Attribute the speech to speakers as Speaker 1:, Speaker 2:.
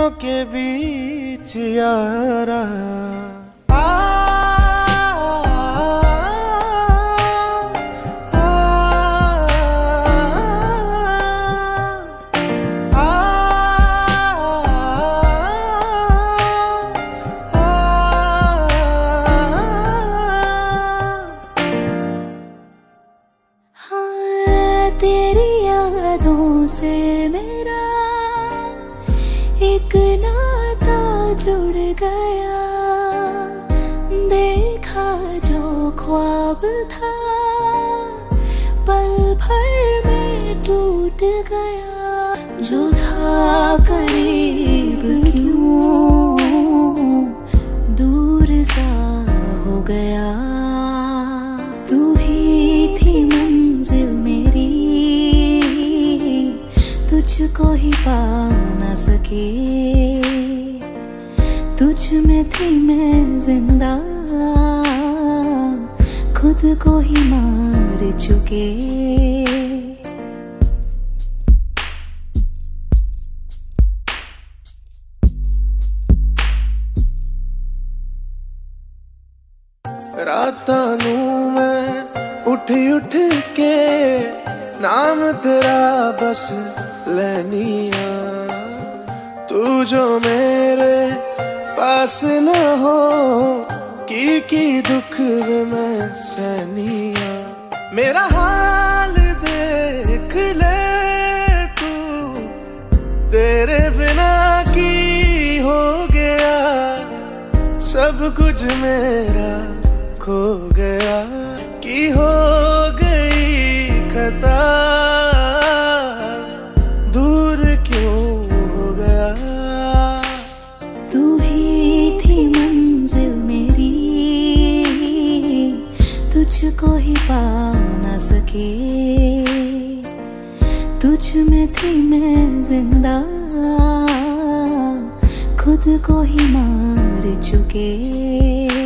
Speaker 1: बाहों के बीच यारा
Speaker 2: तेरी यादों से मेरा एक नाता जुड़ गया। देखा जो ख्वाब था पल भर में टूट गया। जो था करीब क्यों दूर सा हो गया। तू ही थी मंजिल मेरी, तुझको ही पा न सके। तुझ में थी मैं जिंदा, खुद को ही मार चुके।
Speaker 1: रातां नू मैं उठ उठ के नाम तेरा बस लैनिया। तू जो मेरे पास न हो की दुख मैं सहनिया। मेरा हाल देख ले तू, तेरे बिना की हो गया। सब कुछ मेरा खो गया, की हो गई खता। दूर क्यों हो गया।
Speaker 2: तू ही थी मंजिल मेरी, तुझको ही पा न सके। तुझ में थी मैं जिंदा, खुद को ही मार चुके।